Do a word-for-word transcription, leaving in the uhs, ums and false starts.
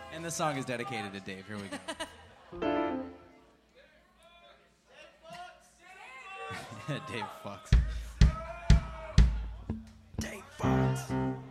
And the song is dedicated to Dave. Here we go. Dave fucks. Dave fucks.